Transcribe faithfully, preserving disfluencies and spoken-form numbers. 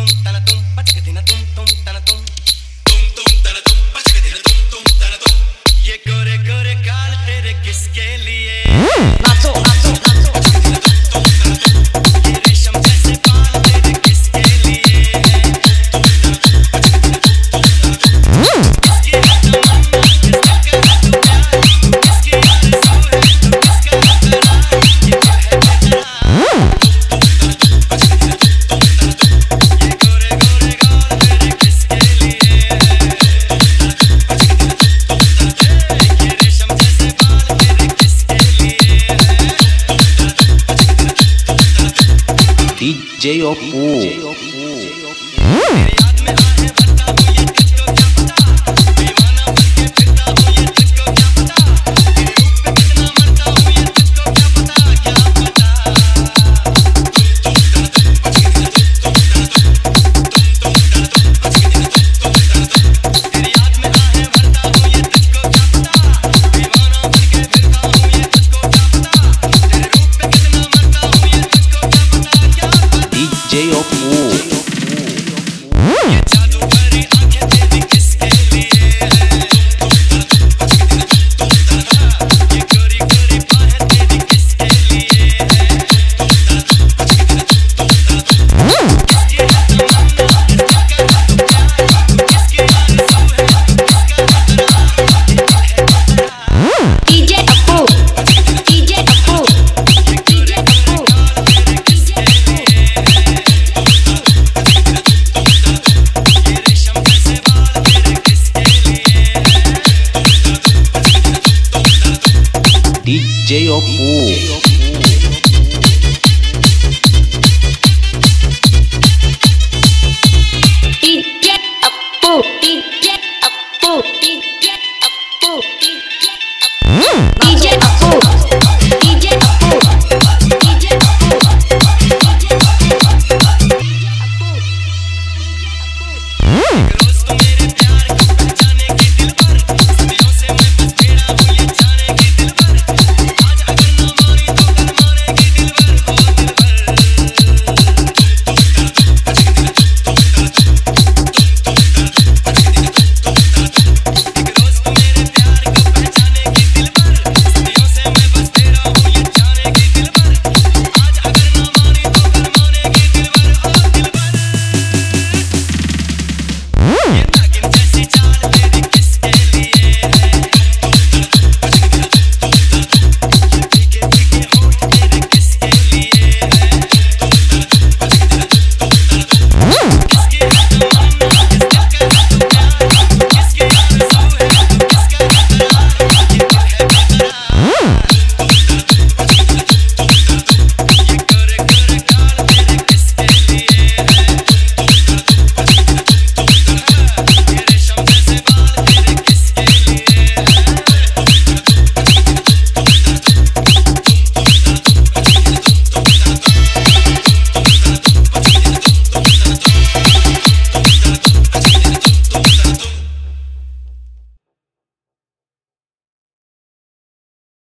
ये गोरे गोरे गाल तेरे किसके लिए नाचो नाचो नाचो ये रेशम जैसे बाल तेरे किसके लिए किसकी तमन्ना किसका तू प्यार किसकी आरज़ू है तू किसका करार ये दिल है बेकरार ये गोरे गोरे गाल तेरे किसके लिए D J Oppo। मेरी याद में आए